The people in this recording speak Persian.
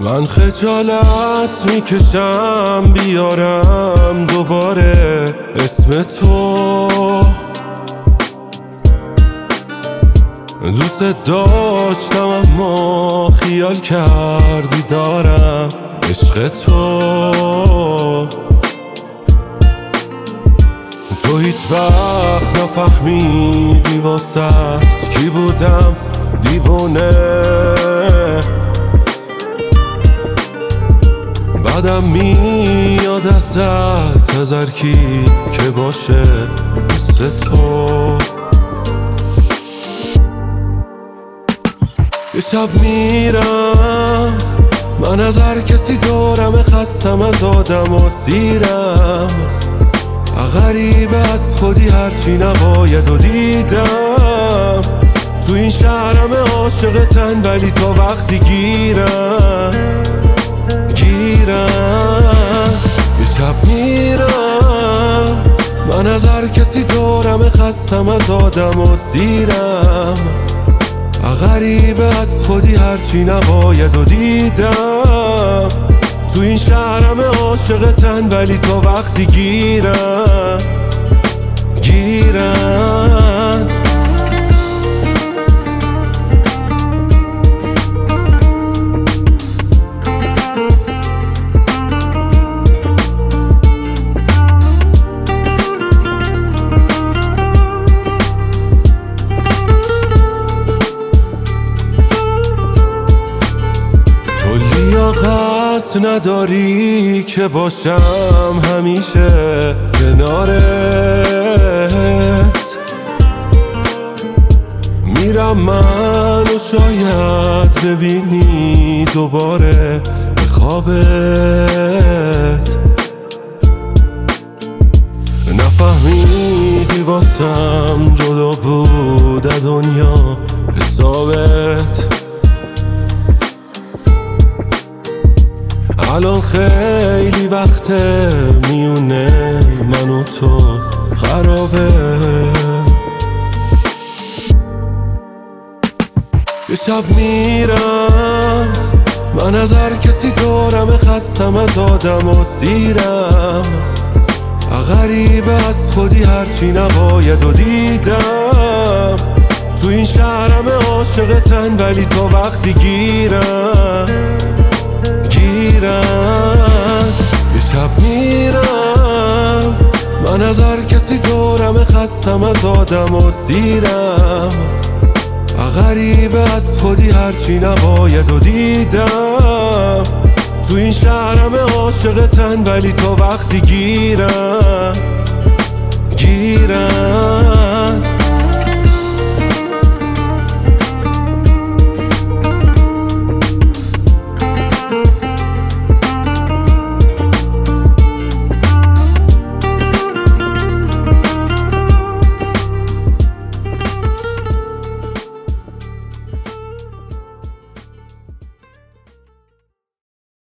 من خجالت میکشم بیارم دوباره اسم تو. دوست داشتم اما خیال کردی دارم عشق تو. تو هیچ وقت نفهمیدی واسط کی بودم دیوونه. بعدم میاد ازت از هر کی که باشه مثل تو. یه شب میرم من از هر کسی دورم، خستم از آدم و سیرم. غریبه از خودی هرچی نباید و دیدم. تو این شهرم عاشقتن ولی تا وقتی گیرم یه شب میرم من از هر کسی دورم، خستم از آدم و سیرم. غریبه از خودی هرچی نباید و دیدم. تو این شهرم عاشقتن ولی تا وقتی گیرن لیاقت نداری که باشم همیشه کنارت. میرم من و شاید ببینی دوباره به خوابت. نفهمیدی واسم جدا بود دنیا حسابت. الان خیلی وقته میونه من و تو خرابه. یه شب میرم من از هر کسی دورم، خستم از آدم و سیرم. غریبه از خودی هرچی نباید و دیدم. تو این شهرم عاشقتن ولی تا وقتی گیرم یه شب میرم من از هر کسی دورم، خستم از آدم و سیرم. غریبه از خودی هرچی نباید و دیدم. تو این شهرم عاشقتن ولی تا وقتی گیرن